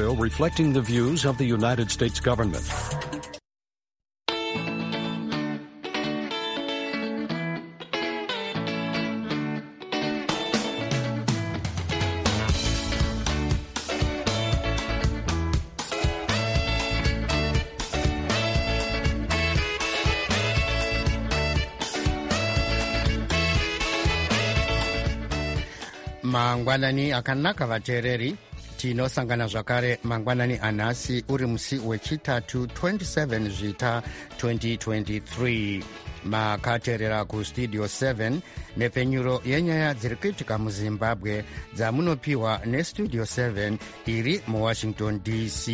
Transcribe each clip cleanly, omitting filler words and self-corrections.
Radio reflecting the views of the United States government. Mangwanani akanaka vateereri, tinosangana zvakare mangwanani anhasi uri musi wechitatu 27 zvita 2023. makateerera kustudio 7 nepfenyuro yenyaya dziri kuitika muzimbabwe dzamunopiwa nestudio 7 iri muwashington dc.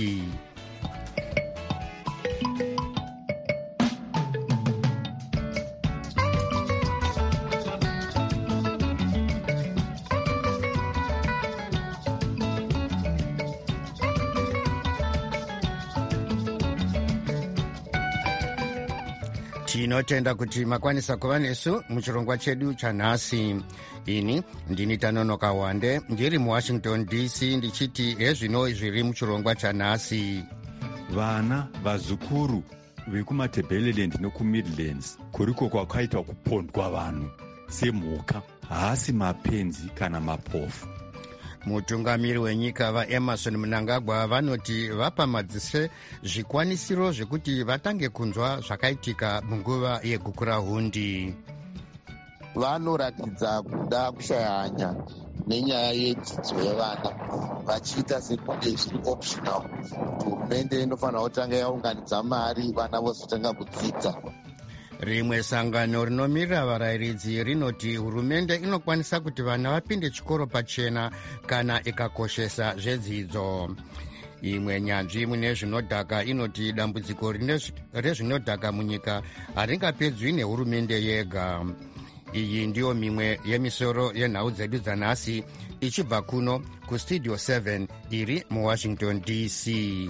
tinotenda kuti makwanisa kuva nesu muchirongwa chedu chanhasi. ini ndini Tanonoka Wande ndiri muwashington dc ndichiti hezvino zviri muchirongwa chanhasi. Vana vazukuru vekumaTebeleland nokuMidlands kuriko kwakaita kupondwa vanhu semhuka, haasi mapenzi kana mapofu. mutungamiri wenyika vaEmmerson Mnangagwa vanoti vapa madzise zvikwanisiro zvekuti vatange kunzwa zvakaitika munguva yegukurahundi. Vanoratidza kuda kushaya hanya nenyaya yedzidzo yevana vachiita sekunge zviri optional kuti hurumende inofanira kutanga yaunganidza mari vana vozotanga kudzidza. rimwe sangano rinomirira varayiridzi rinoti hurumende inokwanisa kuti vana vapinde chikoro pachena kana ikakoshesa zvedzidzo. imwe nyanzvi mune zvinodhaka inoti dambudziko rezvinodhaka munyika haringapedzwi nehurumende yega. iyi ndiyo mimwe yemisoro yenhau dzedu dzanhasi ichibva kuno kustudio 7 iri muwashington dc.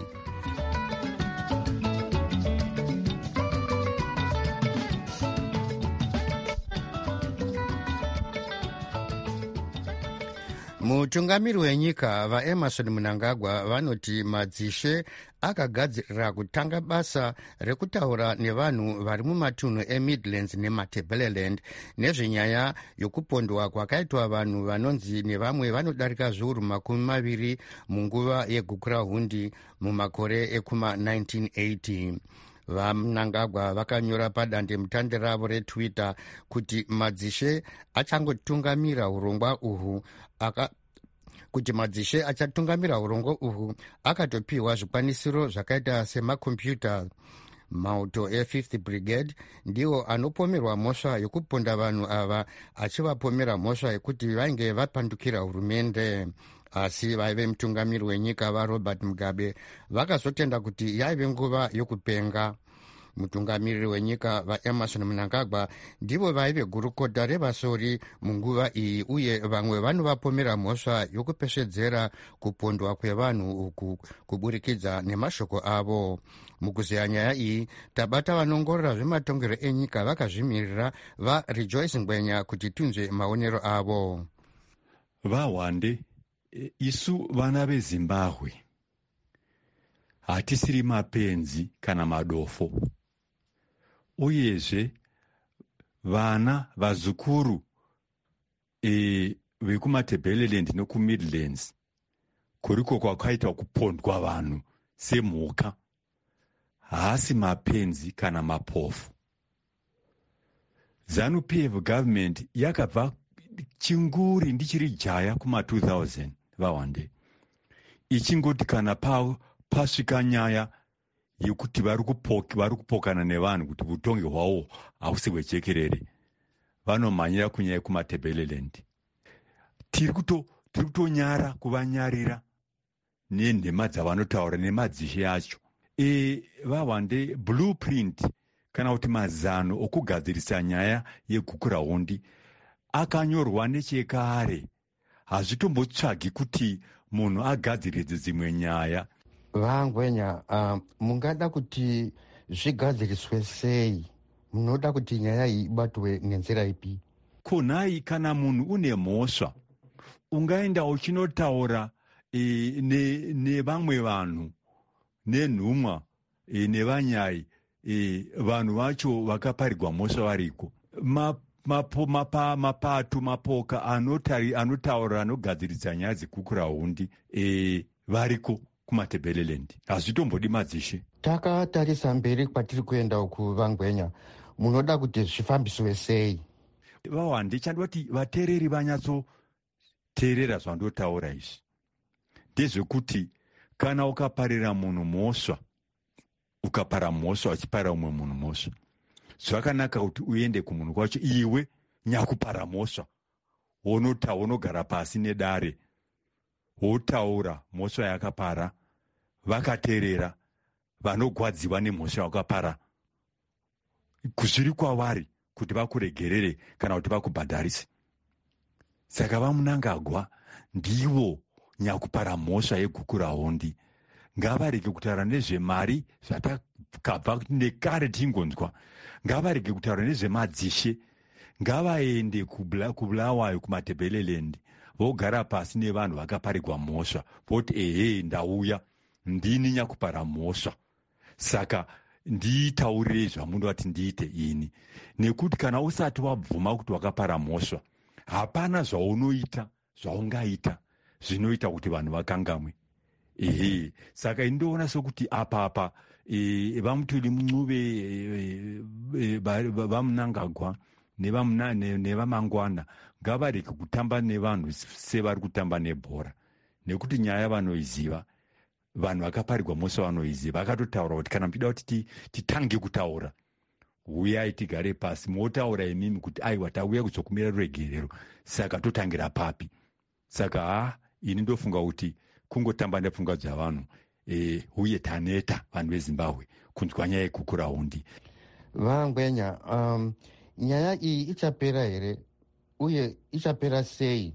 mutungamiri wenyika vaEmmerson Mnangagwa vanoti madzishe akagadzirira kutanga basa rekutaura nevanhu vari mumatunhu eMidlands nemaTebeleland nezvenyaya yokupondwa kwakaitwa vanhu vanonzi nevamwe vanodarika zviuru 20 munguva yegukurahundi mumakore ekuma1980. vaMnangagwa vakanyora padandemutande ravo retwitter kuti madzishe achangotungamira urongwa uhwu akatopiwa zvikwanisiro zvakaita semakombiyuta. mauto e5th brigade ndiwo anopomerwa mhosva yokuponda vanhu ava achivapomera mhosva yekuti vainge vapandukira hurumende. asi vaive mutungamiri wenyika vaRobert Mugabe vakazotenda kuti yaive nguva yokupenga. mutungamiriri wenyika vaEmmerson Mnangagwa ndivo vaive gurukota revasori munguva iyi uye vamwe vanovapomera mhosva yokupeshedzera kupondwa kwevanhu uku kuburikidza nemashoko avo. mukuzeya nyaya iyi tabata vanongorora zvematongerwo enyika vakazvimirira vaRejoice Ngwenya kuti tinzwe maonero avo. Vawande, isu vana veZimbabwe hatisiri mapenzi kana madofo, uyezve vana vazukuru vekumaTebeleland nokuMidlands kuriko kwakaita kupondwa vanhu semhuka, haasi mapenzi kana mapofu. ZANU-PF government yakabva chinguri ndichiri jaya kuma2000 vawande ichingoti kana pasvika nyaya yekuti vari kupokana nevanhu kuti utongi hwavo hausi hwechekerere vanomhanyira kunyaya kumaTebeleland. tiri kutonyara kuvanyarira nenhema dzavanotaura nemadzishe acho. Vawande blueprint kana kuti mazano okugadzirisa nyaya yegukurahundi akanyorwa nechekare, hazvitombotsvagi kuti munhu agadziridze dzimwe nyaya. Vangwenya, mungada kuti zvigadziriswe sei? Munoda kuti nyaya iyi ibatwe nenzira ipi? Kunai kana munhu une mhosva ungaenda uchinotaura nevamwe vanhu nenhumwa nevanyai vanhu vacho vakaparirwa mhosva variko. Mapato mapoka anotaura anogadziridza nyaya dzekukura hundi variko kumatebeleland. Hazvitombodi madzishe. Takatarisa mberi kwatiri kuenda uku Vangwenya, munoda kuti zvifambiswe sei? Vawande chandoda kuti vateereri vanyatsoteerera zvandotaura izvi ndezvekuti kana ukaparira munhu mhosva, ukapara mhosva uchiparira umwe munhu mhosva, zvakanaka kuti uende kumunhu kwacho iwe nyakupara mhosva, wonogara pasi nedare wotaura mhosva yakapara, vakateerera vanogwadziwa nemhosva yakapara, kuzviri kwavari kuti vakuregerere kana kuti vakubhadharise. Saka vamunangagwa ndivo nyakupara mhosva yegukura hondi. Ngavarege kutaura nezvemari zvatakabva nekare tingonzwa. Ngavarege kutaura nezvemadzishe. Ngavaende kubulawayo kumatebeleland vogara pasi nevanhu vakaparirwa mhosva voti ndauya ndini nyakupara mhosva, saka ndiitaurirei zvamunoda kuti ndiite ini. Nekuti kana usati wabvuma kuti wakapara mhosva, hapana zvaungaita zvinoita kuti vanhu vakangamwe. Saka indoona sokuti apa vamutuli Muncube, vamunangagwa nevamangwana ngavareke kutamba nevanhu sevari kutamba nebhora, nekuti nyaya vanoiziva. Vanhu vakaparirwa mhosva vanoiziva, vakatotaura kuti kana muchida kuti titange kutaura, uyai tigare pasi, motaura imimi kuti aiwa tauya kuzokumira ruregerero, saka totangira papi. Saka ini ndofunga kuti kungotamba nepfungwa dzavanhu, uye taneta vanhu veZimbabwe kunzwa nyaya yekukura hundi. Vangwenya, nyaya iyi ichapera here uye ichapera sei?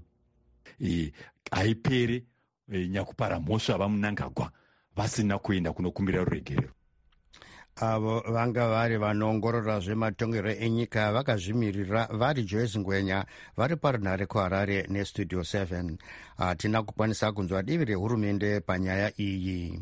Haipere nyakupara mhosva vamunangagwa vasina kuenda kunokumbira ruregerero. Avo vanga vari vanoongorora zvematongerwo enyika vakazvimirira vari Joyce Ngwenya vari parunhare kuHarare nestudio 7. Hatina kukwanisa kunzwa divi rehurumende panyaya iyi.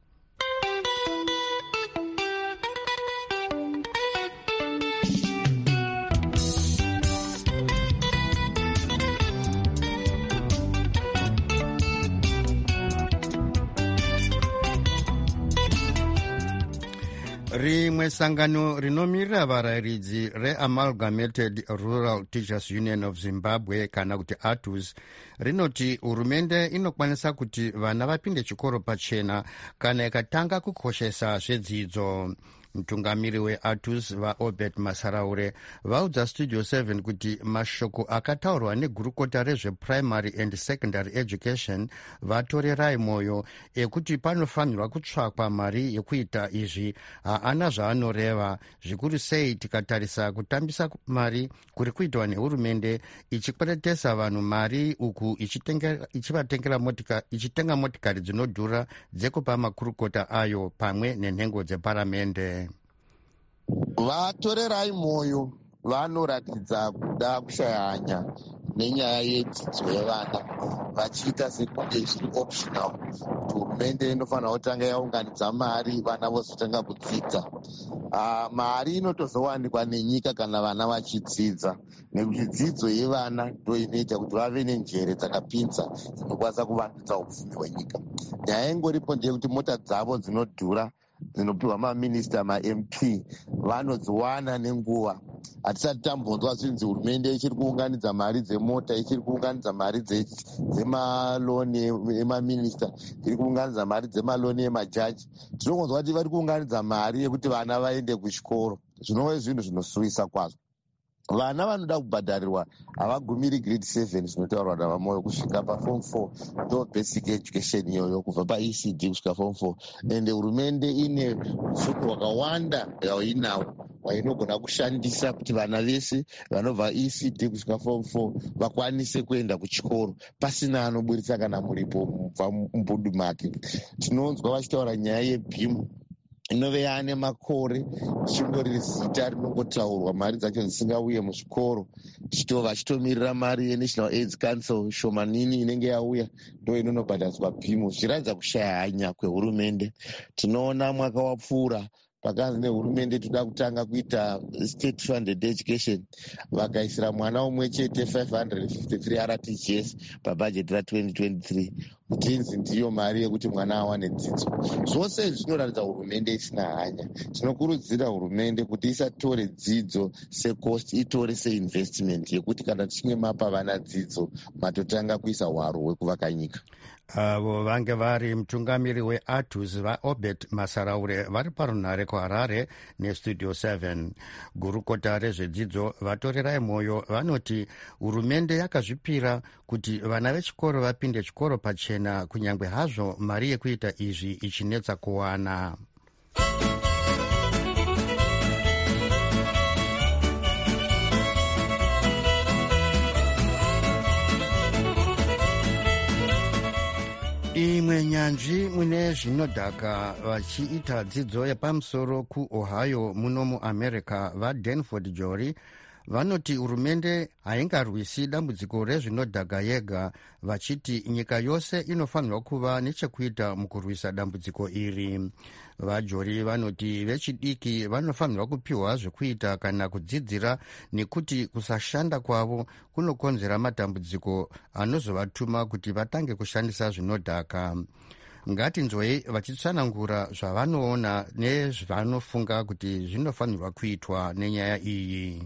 Rimwe sangano rinomirira varayiridzi reAmalgamated Rural Teachers Union of Zimbabwe kana kuti ATUS rinoti hurumende inokwanisa kuti vana vapinde chikoro pachena kana ikatanga kukoshesa zvedzidzo. Mutungamiri weATUS vaObert Masaraure vaudza Studio 7 kuti mashoko akataurwa negurukota rezveprimary and secondary education vatorerai moyo ekuti panofanirwa kutsvakwa mari yekuita izvi haana zvaanoreva, zvikuru sei tikatarisa kutambisa mari kuri kuitwa nehurumende ichikweretesa vanhu mari uku ichitenga motikari dzinodhura dzekupa makurukota ayo pamwe nenhengo dzeparamende. Vatorerai moyo vanoratidza kuda kushaya hanya nenyaya yedzidzo yevana vachiita sekunge zviri optional kuti hurumende inofanira kutanga yaunganidza mari vana vozotanga kudzidza. Mari inotozowanikwa nenyika kana vana vachidzidza, nekuti dzidzo yevana ndo inoita kuti vave nenjere dzakapinza dzinokwanisa kuvandudza upfumi hwenyika. Nyaya ingoripo ndeyekuti mota dzavo dzinodhura dzinopiwa maminista maMP vanodziwana nenguva. Hatisati tambonzwa zvinzi hurumende ichiri kuunganidza mari dzemota, ichiri kuunganidza mari dzemaloni emaminista, iri kuunganidza mari dzemaloni emajaji. Tinongonzwa kuti vari kuunganidza mari yekuti vana vaende kuchikoro. Zvinova zvinhu zvinosuvisa kwazvo. Vana vanoda kubhadharirwa havagumiri grade 7 zvinotaurwa navamoyo kusvika paform 4 ndo basic education iyoyo, kubva paECD kusvika form 4. Ende hurumende ine upfumi hwakawanda yainawo wainogona kushandisa kuti vana vese vanobva ECD kusvika form 4 vakwanise kuenda kuchikoro pasina anoburitsa kana muripo mubva mumbudu make. Tinonzwa vachitaura nyaya yeBeam inove yaane makore chingori zita rinongotaurwa, mari dzacho dzisingauye muzvikoro, vachitomirira mari yeNational AIDS Council shomanini inenge yauya ndo inonobhadhariswa bhimu. Zviratidza kushaya hanya kwehurumende. Tinoona mwaka wapfuura pakanzi nehurumende toda kutanga kuita state funded education, vakaisira mwana umwe chete 553 RTGS pabhajeti ra2023 kutinzi ndiyo mari yekuti mwana awane dzidzo. Zvose zvinoratidza hurumende isina hanya. Tinokurudzira hurumende kuti isatore dzidzo secost, itore seinvestment yekuti kana tichinge mapa vana dzidzo matotanga kuisa hwaro hwekuvaka nyika. Avo vange vari mutungamiri weATUS vaObert Masaraure vari parunhare kuHarare neStudio 7. Gurukota rezvedzidzo vatorerai mwoyo vanoti hurumende yakazvipira kuti vana vechikoro vapinde chikoro pachena, kunyange hazvo mari yekuita izvi ichinetsa kuwana. Imwe nyanzvi mune zvinodhaka vachiita dzidzo yepamusoro kuOhio muno muAmerica vaDanford Jory vanoti hurumende haingarwisi dambudziko rezvinodhaka yega, vachiti nyika yose inofanirwa kuva nechekuita mukurwisa dambudziko iri. VaJory vanoti vechidiki vanofanirwa kupiwa zvekuita kana kudzidzira, nekuti kusashanda kwavo kunokonzera matambudziko anozovatuma kuti vatange kushandisa zvinodhaka. Ngatinzwei vachitsanangura zvavanoona nezvanofunga kuti zvinofanirwa kuitwa nenyaya iyi.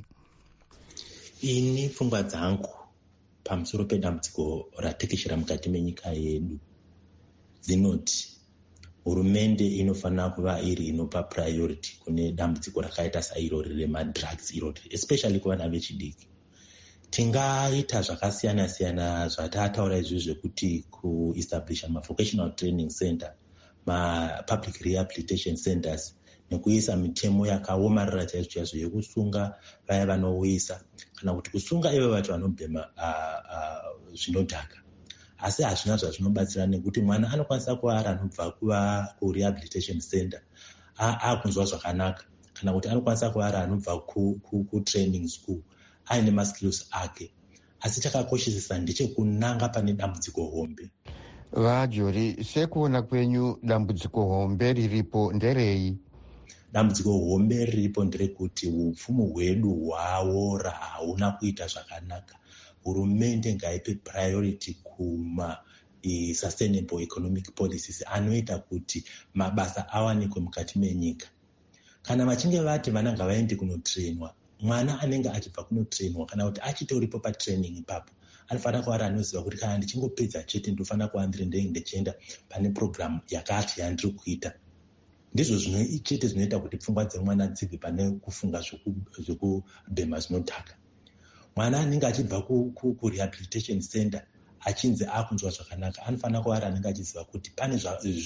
Ini pfungwa dzangu pamusoro pedambudziko ratekeshera mukati menyika yedu dzinoti hurumende inofanira kuva iri inopa priority kune dambudziko rakaita sairori remadrugs irori, especially kuvana vechidiki. Tingaita zvakasiyana siyana zvatataura izvi zvekuti kuestablisha mavocational training center, mapublic rehabilitation centers, nekuisa mitemo yakaomarara chaizvo yekusunga vaya vanouyisa kana kuti kusunga ivo vacho vanobhema zvinodhaka. Asi hazvina zvazvinobatsira, nekuti mwana anokwanisa kuara anobva kurehabilitation center akunzwa zvakanaka, kana kuti anokwanisa kuara anobva kutraining school aine maskills ake. Asi chakakoshesesa ndechekunanga pane dambudziko hombe. VaJory, sekuona kwenyu dambudziko hombe riripo nderei? Dambudziko hombe riripo nderekuti upfumi hwedu hwaora, hauna kuita zvakanaka. Hurumende ngaipe priority kuma sustainable economic policies anoita kuti mabasa awanikwe mukati menyika. Kana vachinge vati vana ngavaende kunotrainwa, mwana anenge achibva kunotrainwa kana kuti achitoripo patraining ipapo anofanira kuva anoziva kuti kana ndichingopedza chete ndofanira kuva ndichienda pane program yakati yandiri kuita. Ndizvo chete zvinoita kuti pfungwa dzemwana dzibve pane kufunga zvekubhema zvinodhaka. Mwana anenge achibva kurehabilitation center achinzi akunzwa zvakanaka, anofanira kuva anenge achiziva kuti pane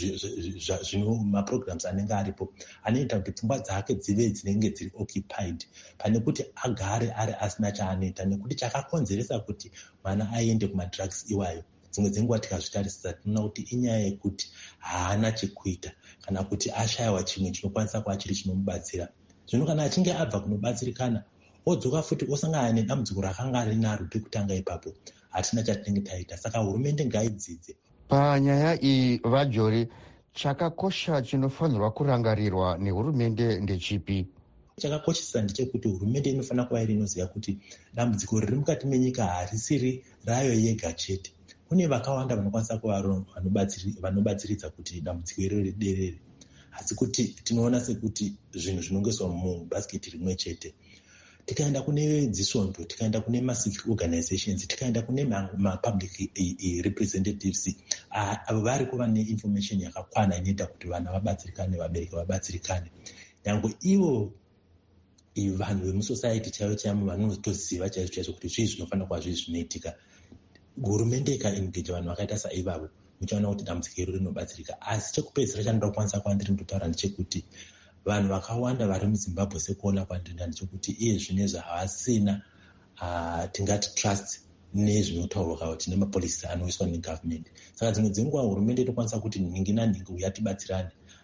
maprograms anenge aripo anoita kuti pfungwa dzake dzive dzinenge dziri occupied, pane kuti agare ari asina chaanoita, nekuti chakakonzeresa kuti mwana aende kumadrugs iwayo dzimwe dzenguva tikazvitarisisa tinoona kuti inyaya yekuti haana chekuita kana kuti ashayiwa chimwe chinokwanisa kuva chiri chinomubatsira. Zvino kana achinge abva kunobatsirikana odzoka futi osangana nedambudziko rakanga rinaro pekutanga ipapo, hatina chatinenge taita. Saka hurumende ngaidzidze panyaya iyi. VaJory, chakakosha chinofanirwa kurangarirwa nehurumende ndechipi? Chakakoshesa ndechekuti hurumende inofanira kuva iri inoziva kuti dambudziko riri mukati menyika harisiri rayo yega chete. Kune vakawanda vanokwanisa kuva vanobatsiridza kuti dambudziko iri riderere, asi kuti tinoona sekuti zvinhu zvinongoiswa mubhasiketi rimwe chete. Tikaenda kune dzisvondo, tikaenda kune macivic organizations, tikaenda kune mapublic representatives, vari kuva neinformation yakakwana inoita kuti vana vabatsirikane, vabereki vabatsirikane. Nyange ivo vanhu vemusociety chaivo chaivo vanotoziva chaizvo kuti zvii zvinofanira kuva zvii zvinoitika. Hurumende ikaengeja vanhu vakaita saivavo, muchaona kuti dambudziko iro rinobatsirika. Asi chekupedzisira chandoda kukwanisa kwandiri ndotaura ndechekuti vanhu vakawanda vari muZimbabwe sekuona kwandinda ndechekuti iye zvinezvi havasina tingati trust nezvinotaurwa kuti nemapolisi anoiswa negovernment. Saka dzimwe dzenguva hurumende inokwanisa kuti nhingi nanhingi uya tibatsirane,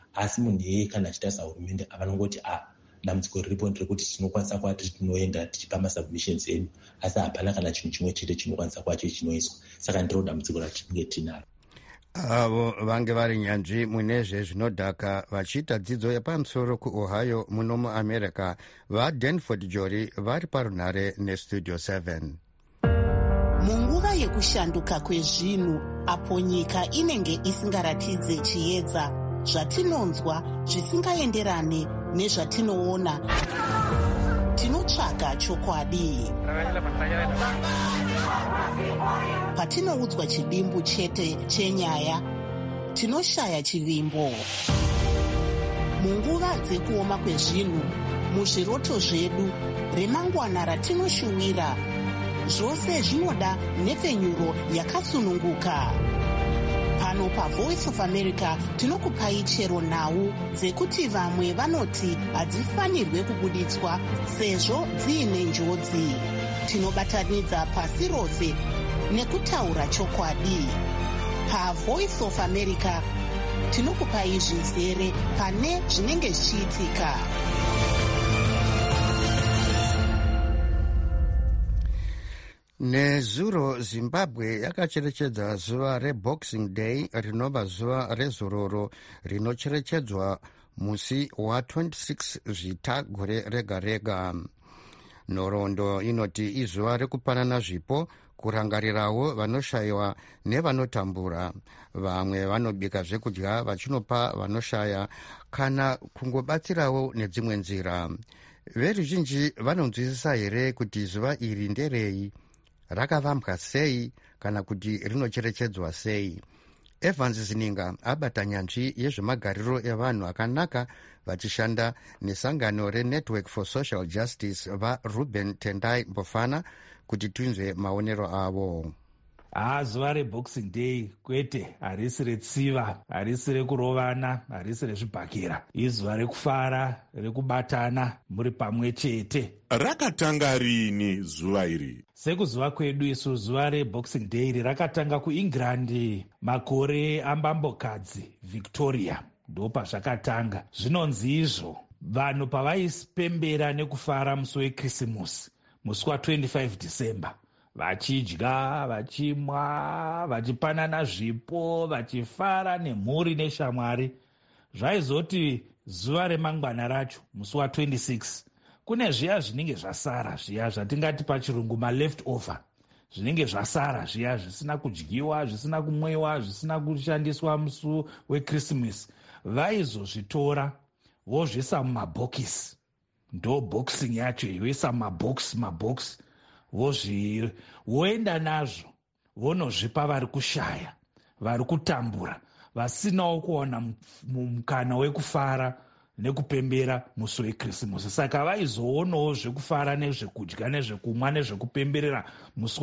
asi munhu iyeye kana achitarisa hurumende vanongoti dambudziko riripo nderekuti tinokwanisa kuva tinoenda tichipa masubmissions edu asi hapana kana chinhu chimwe chete chinokwanisa kuva chinoiswa. Saka ndiro dambudziko ratinenge tinaro. Avo vange vari nyanzvi munezve zvinodhaka vachiita dzidzo yepamusoro kuOhio muno muamerica vaDanford Jori vari parunhare nestudio 7. Munguva yekushanduka kwezvinhu apo nyika inenge isingaratidze chiedza, zvatinonzwa zvisingaenderane nezvatinoona, tinotsvaga chokwadi. Patinoudzwa chidimbu chete chenyaya, tinoshaya chivimbo. Munguva dzekuoma kwezvinhu, muzviroto zvedu, remangwana ratinoshuwira, zvose zvinoda nhepfenyuro yakatsununguka. Pano paVoice of America tinokupai chero nhau dzekuti vamwe vanoti hadzifanirwe kubuditswa sezvo dziine njodzi. Tinobatanidza pasi rose nekutaura chokwadi. PaVoice of America tinokupai zvizere pane zvinenge zvichiitika. Nezuro Zimbabwe yakacherechedza zuva reBoxing Day rinova zuva rezororo rinocherechedzwa musi wa26 zvita gore rega rega. Nhoroondo inoti izuva rekupanana zvipo, kurangarirawo vanoshayiwa nevanotambura. Vamwe vanobika zvekudya vachinopa vanoshaya kana kungobatsirawo nedzimwe nzira. Veruzhinji vanonzwisisa here kuti zuva iri nderei, rakavambwa sei kana kuti rinocherechedzwa sei? Evans Zininga abata nyanzvi yezvemagariro evanhu akanaka vachishanda nesangano reNetwork for Social Justice vaRuben Tendai Mbofana kuti tinzwe maonero avo. Zuva reBoxing Day kwete, harisi retsiva, harisi rekurovana, harisi rezvibhakera. Izuva rekufara, rekubatana muri pamwe chete. Rakatanga rini zuva iri? Sekuzuva kwedu isu zuva reBoxing Day rakatanga kuEngland makore ambambokadzi Victoria. Ndo pazvakatanga. Zvinonzi izvo vanhu pavaipembera nekufara musi weKrisimusi, musi wa25 December. Vachidya, vachimwa, vachipanana zvipo, vachifara nemhuri neshamwari. Zvaizoti zuva remangwana racho, musi wa26, kune zviya zvinenge zvasara, zviya zvatingati pachirungu ma-leftover. Zvinenge zvasara, zviya zvisina kudyiwa, zvisina kumwiwa, zvisina kushandiswa musi weKrisimasi. Vaizozvitora, vozvisa mumabhokisi. Ndo boxing yacho, yoisa mabhokisi. Voenda nazvo vonozvipa vari kushaya, vari kutambura, vasinawo kuona mukana wekufara nekupembera musi weKrisimasi. Saka vaizoonawo zvekufara nezvekudya nezvekumwa nezvekupemberera musi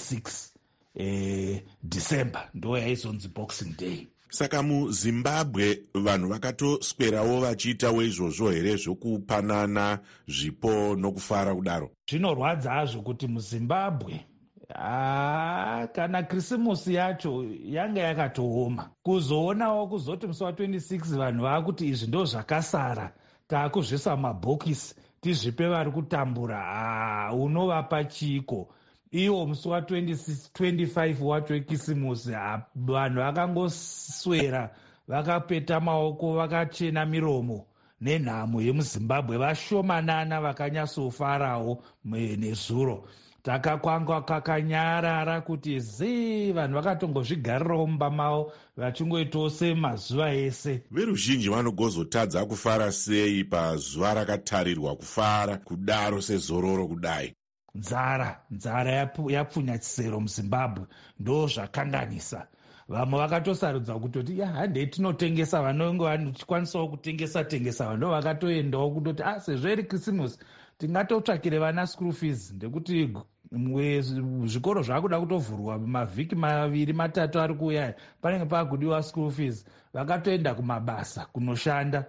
wa26 December. Ndo yaizonzi Boxing Day. Saka muZimbabwe vanhu vakatoswerawo vachiitawo izvozvo here, zvokupanana zvipo nokufara kudaro? Zvinorwadza hazvo kuti muZimbabwe kana Krisimusi yacho yanga yakatooma, kuzoonawo kuzoti musi wa26 vanhu vakuti izvi ndo zvakasara, taakuzvisa mabhokisi tizvipe vari kutambura. Unovapa chiko? Iwo musi wa25 wacho weKrisimusi vanhu vakangoswera, vakapeta maoko, vakachena miromo nenhamo yemuZimbabwe, vashomanana vakanyatsofarawo nezuro. Takakwanga kakanyarara kuti vanhu vakatongozvigarirawo mumba mavo vachingoitawo semazuva ese. Veruzhinji vanogozotadza kufara sei pazuva rakatarirwa kufara kudaro sezororo kudai? Nzara yapfunya chisero muZimbabwe, ndo zvakanganisa. Vamwe vakatosarudza kutoti handei tinotengesa, vanonge vanokwanisawo kutengesa vanhu vakatoendawo kutoti sezvo iri Krisimusi tingatotsvakire vana school fees, ndekuti zvikoro zvakuda kutovhurwa mavhiki 2-3 ari kuuya, panenge pakudiwa school fees. Vakatoenda kumabasa kunoshanda,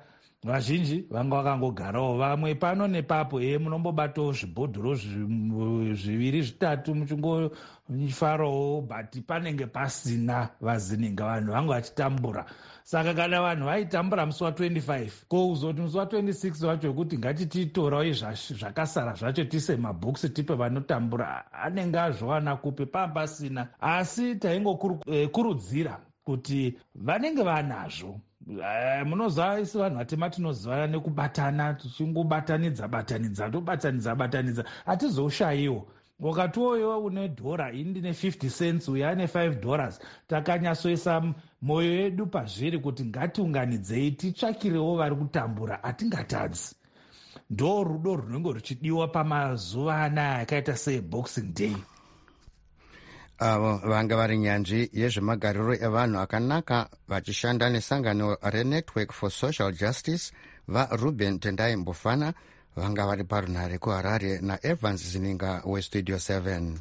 vazhinji vanga vakangogarawo, vamwe pano nepapo munombobatawo zvibhodhoro 2-3 muchingofarawo, but panenge pasina vazininga, vanhu vanga vachitambura. Saka kana vanhu vaitambura musi wa25 kouzoti musi wa26 vacho wekuti ngatititorawo zvakasara zvacho tise mabhokisi tipe vanotambura, anenge azvowana kupi, pasina. Asi taingokurudzira kuti vanenge vanazvo, munoziva isi vanhu vatema tinozivana nekubatana, tichingobatanidza hatizoshayiwo. Wakati woyo une $1, ini ndine 50 cents, uye ane $5, takanyatsoisa mwoyo yedu pazviri kuti ngatiunganidzei titsvakirewo vari kutambura, hatingatadzi. Ndo rudo runenge ruchidiwa pamazuva anaya akaita seBoxing Day. Avo vanga vari nyanzvi yezvemagariro evanhu akanaka vachishanda nesangano reNetwork for Social Justice vaRuben Tendai Mbufana vanga vari parunhare kuHarare naEvans Zininga weStudio 7.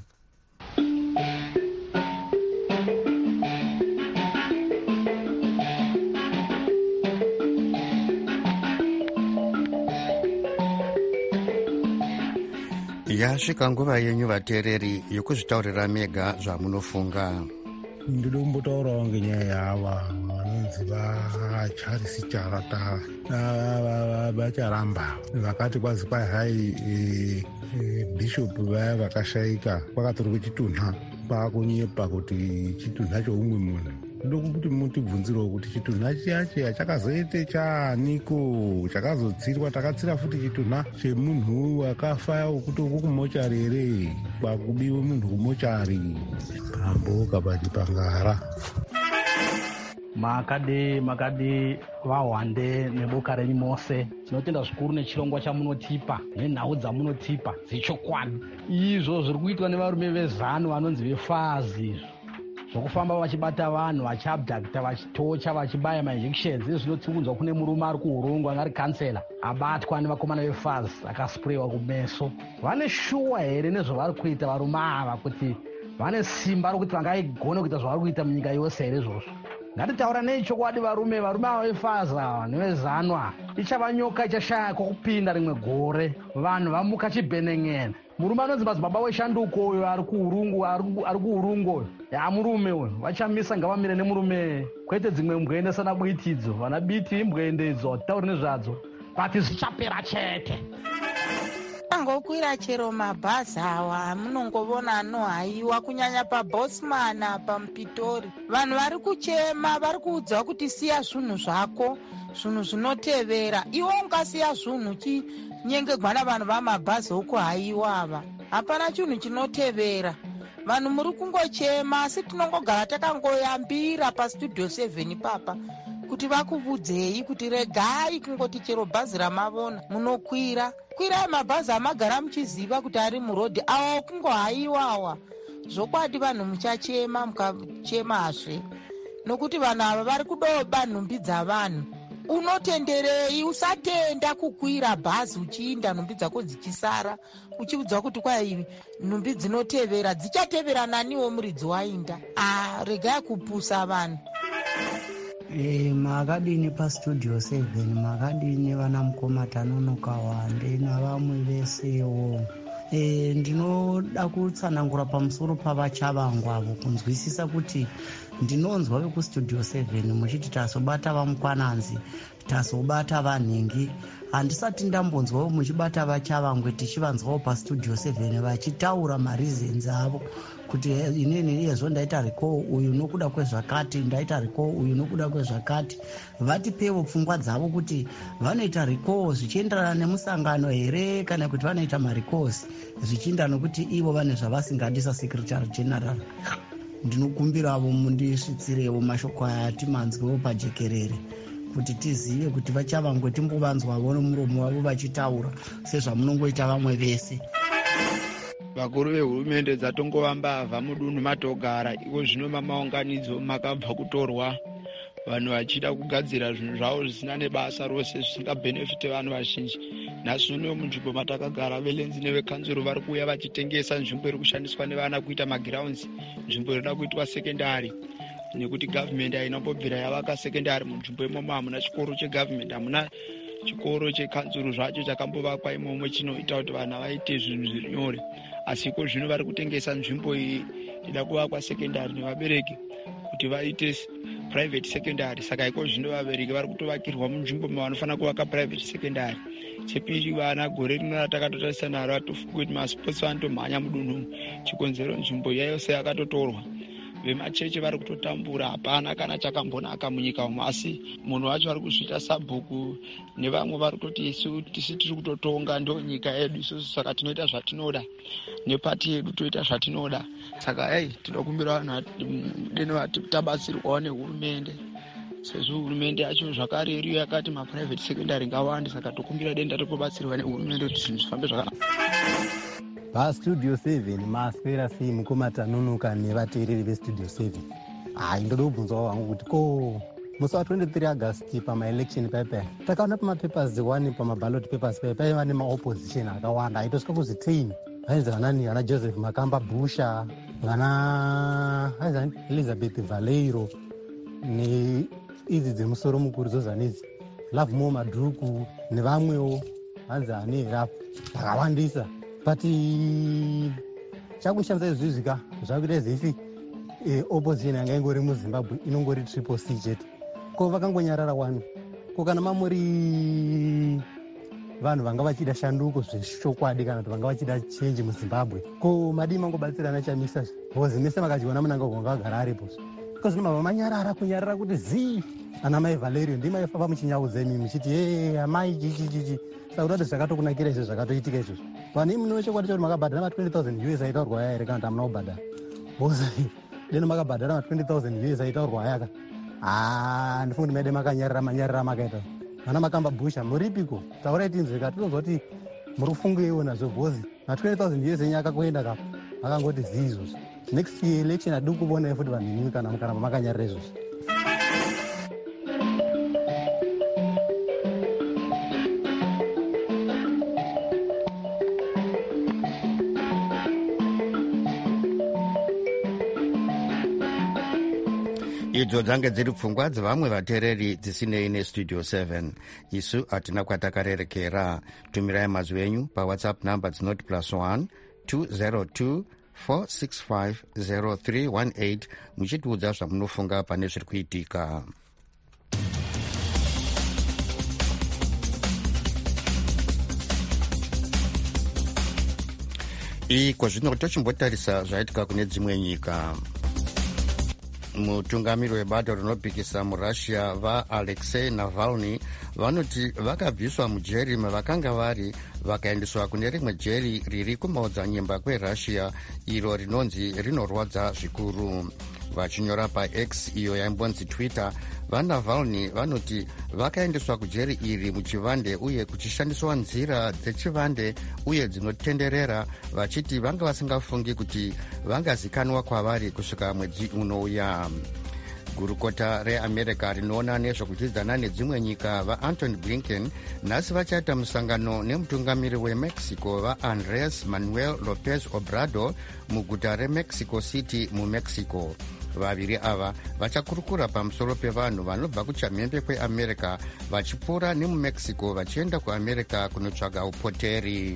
Yasvika nguva yenyu vateereri yokuzvitaurira mega zvamunofunga. Ndiri kumbotaurawo ngenyaya yava vanonzi vaCharles Charata vacharamba vakati kwazi kwai hai bhishopu vaya vakashayika kwakatorwa chitunha kwakunyepa kuti chitunha choumwe munhu. Ndoda kuti mutibvunzirewo kuti chitunha chiyachiya chakazoite chaaniko, chakazotsirwa, takatsira futi chitunha chemunhu wakafa ukuti uku kumochari here, kwakubiwe munhu kumochari pamboka pachipangara. makadi vahwande neboka renyu mose, tinotenda zvikuru nechirongwa chamunotipa nenhau dzamunotipa dzechokwadi. Izvo zviri kuitwa nevarume vezano vanonzi vefazi, zvokufamba vachibata vanhu, vachiabdakta, vachitocha, vachibaya mainjections. Izvi zvinotsikunzwa kune murume ari kuurungu angari kansela abatwa nevakomana vefazi akaspurewa kumeso. Vane shuwa here nezvavari kuita varume ava, kuti vane simba rokuti vangaigone kuita zvavari kuita munyika yose here izvozvo? Ngatitaura nechokwadi varume ava vefazi ava nevezano ava, ichavanyoka ichashaya kwokupinda rimwe gore. Vanhu vamuka chibheneng'ena. Murume anonzi madzibaba weshanduko uyo ari kuurungu murume uyo vachamisa ngavamire nemurume, kwete dzimwe mbwende sana bwitidzo, vana biti imbwende idzo tauri nezvadzo, but zvichapera chete. Angokwira chero mabhazi awa munongovona anohaiwa, kunyanya paBosman paMupitori. Vanhu vari kuchema, vari kuudzwa kuti siya zvinhu zvako, zvinhu zvinotevera. Iwe ungasiya zvinhu chinyengegwa navanhu vamabhazi okuhaiwa ava, hapana chinhu chinotevera. Vanhu muri kungochema, asi tinongogara takangoyambira paStudio 7 papa kuti vakuvudzei kuti regai kungoti chero bhazi ramavona munokwira. Kwirai mabhazi amagara muchiziva kuti ari murodhi, awa kungohaiwawa. Zvokwadi vanhu muchachema, mukachemazve, nokuti vanhu ava vari kudoba nhumbi dzavanhu. Unotenderei? Usatenda kukwira bhazi uchiinda nhumbi dzako dzichisara, uchiudzwa kuti kwai nhumbi dzinotevera dzichatevera naniwo muridzi wainda. Regai kupusa vanhu. Makadini paStudio 7, makadini vana mukoma Tanonoka Wande navamwe vesewo. Ndinoda kutsanangura pamusoro pavachavangwa avo, kunzwisisa kuti ndinonzwa vekuStudio 7 muchiti tasobata vamukwananzi, tasobata vanhengi. Handisati ndambonzwawo muchibata vachavangwe, tichivanzwawo paStudio 7 vachitaura mareasons avo kuti inini iyezvo ndaita recall uyu nokuda kwezvakati, ndaita recall uyu nokuda kwezvakati. Vatipewo pfungwa dzavo kuti vanoita recall zvichienderana nemusangano here, kana kuti vanoita marecalls zvichienderana nokuti ivo vane zvavasingadi saSecretary General. Ndinokumbirawo mundisvitsirewo mashoko aya timanzwewo pajekerere, kuti tizive kuti vachavangwe timbovanzwawo nomuromo wavo vachitaura sezvamunongoita vamwe vese. Vakuru vehurumende dzatongovambavha mudunhu matogara, ivo zvino mamaunganidzo makabva kutorwa vanhu vachida kugadzira zvinhu zvavo zvisina nebasa rose, zvisingabhenefite vanhu vazhinji. Nhasi uno munzvimbo matakagara velenzi nevekanzuro vari kuuya vachitengesa nzvimbo iri kushandiswa nevana kuita magiraundi, nzvimbo irida kuitwa sekendari, nekuti gavhimende haina kumbobvira yavaka sekendari. Munzvimbo imomo hamuna chikoro chegavhimende, hamuna chikoro chekanzuru zvacho chakambovakwa imomo chinoita kuti vana vaite zvinhu zviri nyore. Asi ko zvino vari kutengesa nzvimbo iyi ida kuvakwa sekendari nevabereki kuti vaite private secondary. Saka iko zvino vabereki vari kutovakirwa munzvimbo mavanofanira kuvaka private secondary. Chepiri vana gore rino ratakatotarisa naro atofunga kuti masipotsi vanotomhanya mudunhu. Chikonzero nzvimbo iya yose yakatotorwa. Vemachechi vari kutotambura, hapana kana chakambonaka munyika umu. Asi munhu wacho vari kuzviita sabhuku, nevamwe vari kutoti isu tiri kutotonga ndo nyika yedu isusu, saka tinoita zvatinoda, nepati yedu toita zvatinoda. Saka tinokumbira vanhu deno tabatsirwawo nehurumende, sezvo hurumende yacho zvakare iriyo yakati maprivate secondary ngawande. Saka tokumbira denda tokubatsirwa nehurumende kuti zvinhu zvifambe zvakanaka. Studio 7 maswera sei mukomatanunuka nevateereri vestudio 7. Ndoda kubvunzawo wangu kuti ko musi wa23 August pamaelection paipai takaona pamapapers 1 pamaballot papers paiva nemaopposition akawanda aitosvika kuziteini. Vainzi vana Joseph Makamba Busha, vana Elizabeth Valeiro neidzi dzemusoro mukuru zozanidzi Love Mo Madhuku nevamwewo vanzi ane rapo vakawandisa. Pati chakushamisa izvizvika zvakuita zifi opposition yanga ingori muZimbabwe inongori triple C chete. Ko vakangonyarara wani. Ko kana mamuri vanhu vanga vachida shanduko zvezvokwadi kana kuti vanga vachida change muZimbabwe. Ko madi mangobatsirana chamisa vozimese makachiona munanga gonga agara aripo. Ko zvino mama manyarara kunyarara kuti zi ana mai Valerio ndima yafa muchinyaudza imi muchiti amai chichichichi. Saka kuti zvakatokunakira izvo zvakatoitika izvozvo. Vane imwe wechokwadi choti makabhadhara ma20,000 US aitaurwa aya here kana kuti hamuna kubhadhara. Bosi deno makabhadhara ma20,000 US aitaurwa aya ka. Ndifunga kuti maide makanyarara manyarara makaita. Vana Makamba Busha muripiko? Taurai tinzwika tinozwa kuti muri kufungewo nazvo bosi. Ma20,000 US nyaka kuenda ka. Akangoti zizvo. Next year election adi kubona futi vanhu nini kana makanyarara izvozvo. Idzo dzange dziri pfungwa dzevamwe vateereri dzisinei nestudio 7. Isu hatina kwatakarerekera. Tumirai mazwi enyu pawhatsapp number dzinoti +1 202 465 0318 muchitiudza zvamunofunga pane zviri kuitika. Kwazvino tochimbotarisa zvaitika kune dzimwe nyika. Mutungamiri webato rinopikisa muRussia vaAlexei Navalny vanoti vakabviswa mujeri mavakanga vari vakaendeswa kune rimwe jeri riri kumaodzanyemba kweRussia iro rinonzi rinorwadza zvikuru. Vachinyora paX iyo yaimbonzi Twitter, vaNavalny vanoti vakaendeswa kujeri iri muchivande uye kuchishandiswa nzira dzechivande uye dzinotenderera, vachiti vanga vasingafungi kuti vangazikanwa kwavari kusvika mwedzi unouya. Gurukota reAmerica rinoona nezvokudyidzana nedzimwe nyika vaAntony Blinken nhasi vachaita musangano nemutungamiri weMexico vaAndres Manuel Lopez Obrador muguta reMexico City muMexico. Vaviri ava vachakurukura pamusoro pevanhu vanobva kuchamhembe kweAmerica vachipfuura nemuMexico vachienda kuAmerica kunotsvaga upoteri.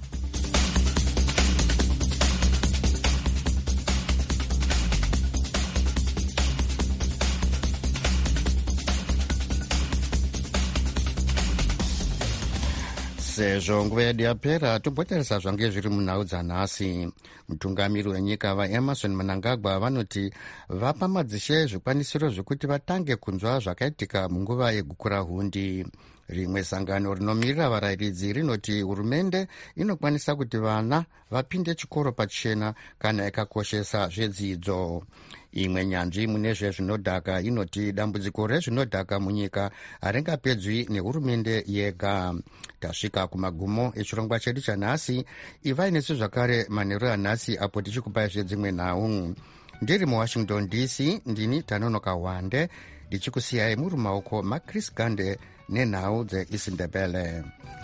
Sezvo nguva yedu yapera, tombotarisa zvange zviri munhau dzanhasi. Mutungamiri wenyika vaEmerson Mnangagwa vanoti vapa madzishe zvikwanisiro zvekuti vatange kunzwa zvakaitika munguva yegukura hundi. Rimwe sangano rinomirira varayiridzi rinoti hurumende inokwanisa kuti vana vapinde chikoro pachena kana ikakoshesa zvedzidzo. Imwe nyanzvi mune zvezvinodhaka inoti dambudziko rezvinodhaka munyika haringapedzwi nehurumende yega. Tasvika kumagumo echirongwa chedu chanhasi. Ivai nesu zvakare manheru anhasi apo tichikupai zvedzimwe nhau. Ndiri muWashington DC, ndini Tanonoka Wande ndichikusiyai muri maoko maChris Gande nenhau dzeIsindebele.